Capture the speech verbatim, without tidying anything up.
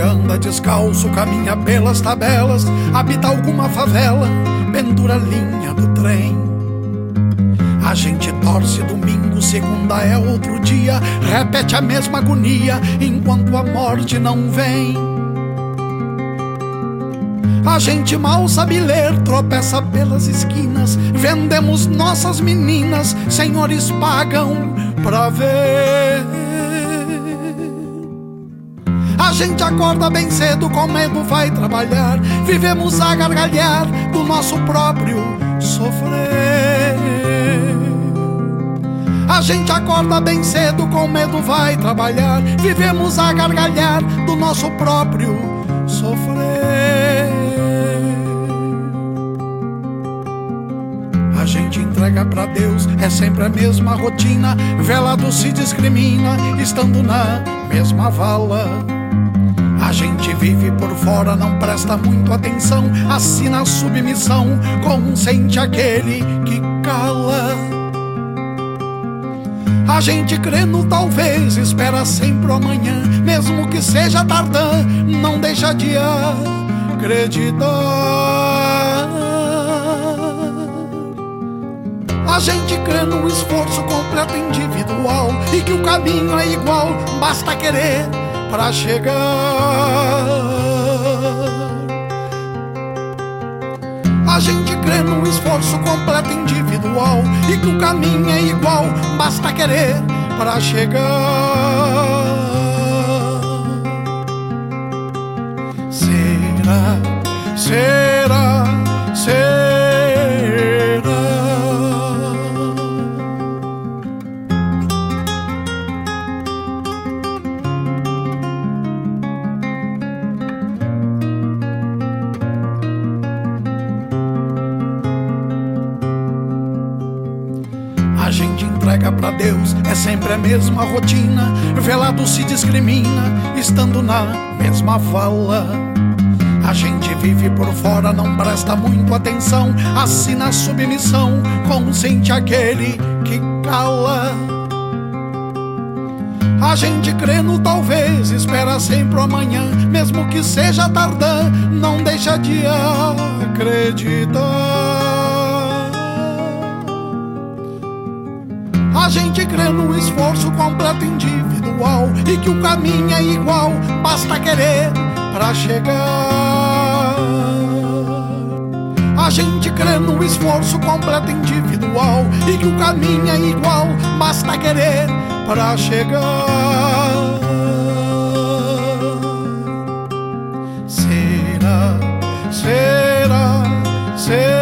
anda descalço, caminha pelas tabelas, habita alguma favela, pendura a linha do trem. A gente torce domingo, segunda é outro dia, repete a mesma agonia enquanto a morte não vem. A gente mal sabe ler, tropeça pelas esquinas, vendemos nossas meninas, senhores pagam pra ver. A gente acorda bem cedo, com medo vai trabalhar, vivemos a gargalhar do nosso próprio sofrer. A gente acorda bem cedo, com medo vai trabalhar, vivemos a gargalhar do nosso próprio sofrer. A gente entrega pra Deus, é sempre a mesma rotina, velado se discrimina, estando na mesma vala. A gente vive por fora, não presta muito atenção, assina a submissão, consente aquele que cala. A gente crê no talvez, espera sempre o amanhã, mesmo que seja tardã, não deixa de acreditar. A gente crê no esforço completo individual e que o caminho é igual, basta querer pra chegar. A gente crê no esforço completo individual e que o caminho é igual, basta querer pra chegar. Será, será, será. A gente entrega pra Deus, é sempre a mesma rotina, velado se discrimina, estando na mesma vala. A gente vive por fora, não presta muito atenção, assina a submissão, consente aquele que cala. A gente crê no talvez, espera sempre o amanhã, mesmo que seja tardã, não deixa de acreditar. A gente crê no esforço completo individual e que o caminho é igual, basta querer pra chegar. A gente crê no esforço completo individual e que o caminho é igual, basta querer pra chegar. Será, será, será.